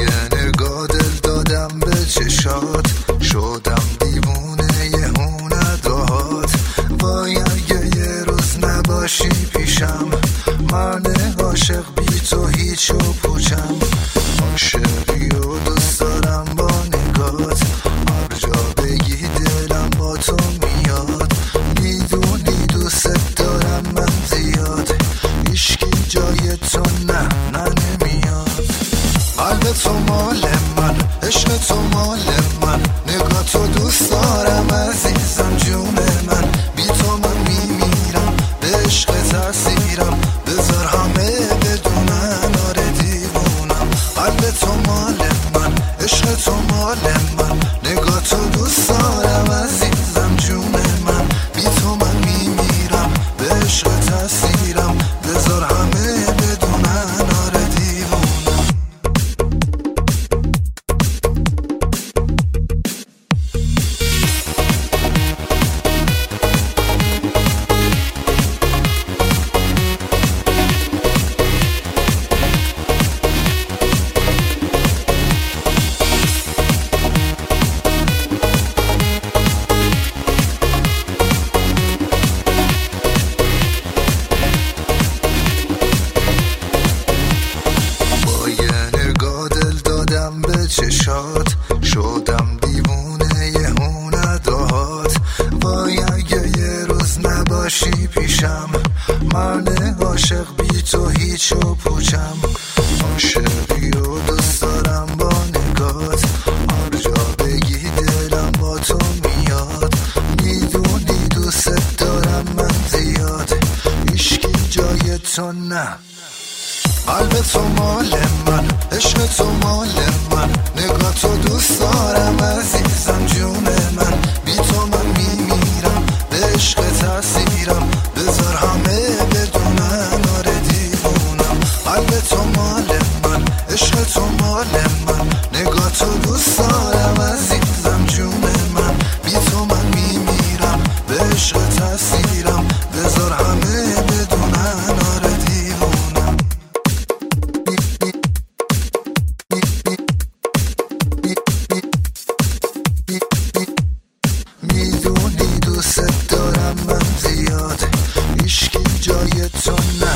یه نگاه دل دادم به چشات، شدم دیوونه یهو نداهات. وای اگه یه روز نباشی پیشم، من عاشق بی تو هیچ و پوچم. عاشقی و دوست دارم با نگات، هر جا بگی دلم با تو میاد. میدونی دوست دارم من زیاد، هیچکی جای تو نه نمیاد. قلب تو مال من، عشق تو مال من، نگاه تو دوست دارم عزیزم جون من. بی تو من میمیرم، به عشق تأثیرم، بذار همه بدونن آره دیوونم. قلب تو مال من، عشق تو مال من، نگاه تو دوست دارم عزیزم جون من. بی تو من میمیرم، به عشق تأثیرم، بذار همه بدونن آره دیوونم. چشات شدم دیوونه یهو نداهات. وای اگه یه روز نباشی پیشم، من عاشق بی تو هیچ و پوچم. عاشقی و دوست دارم با نگات، هر جا بگی دلم با تو میاد. میدونی دوست دارم من زیاد، هیچکی جای تو نه. قلب تو مال من، عشق تو مال من، نگاه تو دوست دارم عزیزم جون من. بی تو من میمیرم، به عشق تأثیرم، بذار همه بدونن آره دیوونم. قلب تو مال من، عشق تو مال من، نگاه تو دوست دارم عزیزم جون من. بی تو من میمیرم، به عشق تأثیرم، بذار همه بدونن آره دیوونم. میدونی دوست دارم من زیاد، هیچکی جای تو نه.